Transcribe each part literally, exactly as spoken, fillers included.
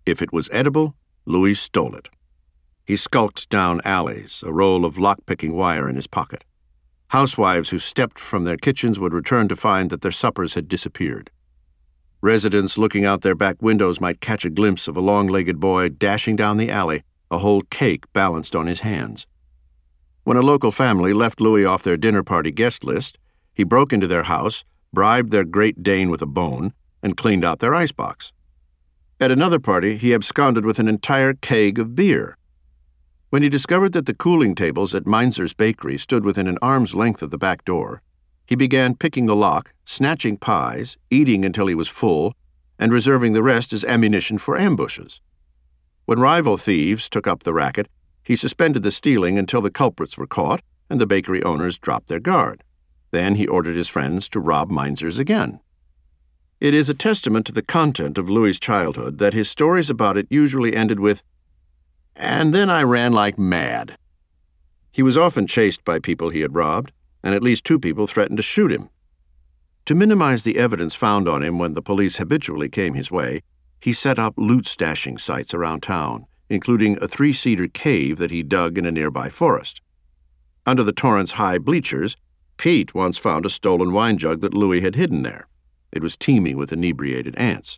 If it was edible, Louis stole it. He skulked down alleys, a roll of lock-picking wire in his pocket. Housewives who stepped from their kitchens would return to find that their suppers had disappeared. Residents looking out their back windows might catch a glimpse of a long-legged boy dashing down the alley, a whole cake balanced on his hands. When a local family left Louis off their dinner party guest list, he broke into their house, bribed their Great Dane with a bone, and cleaned out their icebox. At another party, he absconded with an entire keg of beer. When he discovered that the cooling tables at Meinzer's Bakery stood within an arm's length of the back door, he began picking the lock, snatching pies, eating until he was full, and reserving the rest as ammunition for ambushes. When rival thieves took up the racket, he suspended the stealing until the culprits were caught and the bakery owners dropped their guard. Then he ordered his friends to rob Meinzer's again. It is a testament to the content of Louis's childhood that his stories about it usually ended with, "And then I ran like mad." He was often chased by people he had robbed, and at least two people threatened to shoot him. To minimize the evidence found on him when the police habitually came his way, he set up loot-stashing sites around town, including a three-seater cave that he dug in a nearby forest. Under the Torrance High bleachers, Pete once found a stolen wine jug that Louis had hidden there. It was teeming with inebriated ants.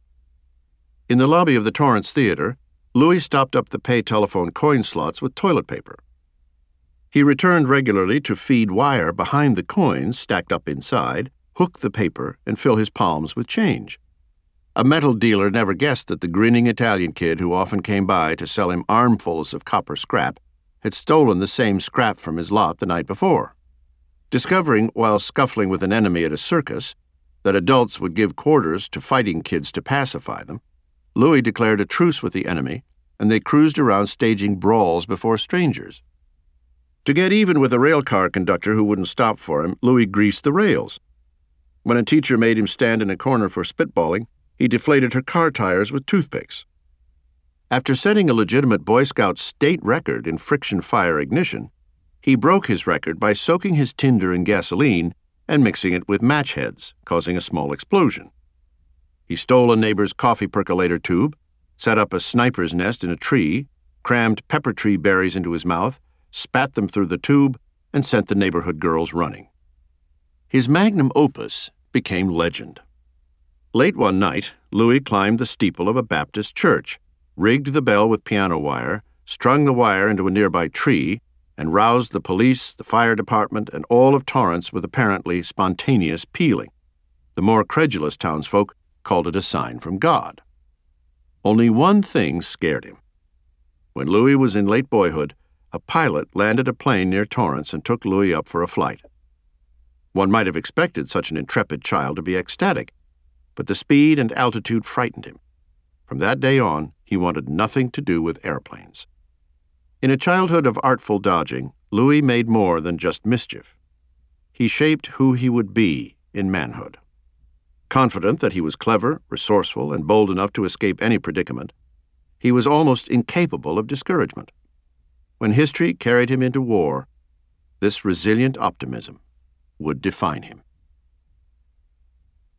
In the lobby of the Torrance Theater, Louis stopped up the pay telephone coin slots with toilet paper. He returned regularly to feed wire behind the coins stacked up inside, hook the paper, and fill his palms with change. A metal dealer never guessed that the grinning Italian kid who often came by to sell him armfuls of copper scrap had stolen the same scrap from his lot the night before. Discovering, while scuffling with an enemy at a circus, that adults would give quarters to fighting kids to pacify them, Louis declared a truce with the enemy, and they cruised around staging brawls before strangers. To get even with a railcar conductor who wouldn't stop for him, Louis greased the rails. When a teacher made him stand in a corner for spitballing, he deflated her car tires with toothpicks. After setting a legitimate Boy Scout state record in friction fire ignition, he broke his record by soaking his tinder in gasoline and mixing it with match heads, causing a small explosion. He stole a neighbor's coffee percolator tube, set up a sniper's nest in a tree, crammed pepper tree berries into his mouth, spat them through the tube, and sent the neighborhood girls running. His magnum opus became legend. Late one night, Louis climbed the steeple of a Baptist church, rigged the bell with piano wire, strung the wire into a nearby tree, and roused the police, the fire department, and all of Torrance with apparently spontaneous pealing. The more credulous townsfolk called it a sign from God. Only one thing scared him. When Louis was in late boyhood, a pilot landed a plane near Torrance and took Louis up for a flight. One might have expected such an intrepid child to be ecstatic, but the speed and altitude frightened him. From that day on, he wanted nothing to do with airplanes. In a childhood of artful dodging, Louis made more than just mischief. He shaped who he would be in manhood. Confident that he was clever, resourceful, and bold enough to escape any predicament, he was almost incapable of discouragement. When history carried him into war, this resilient optimism would define him.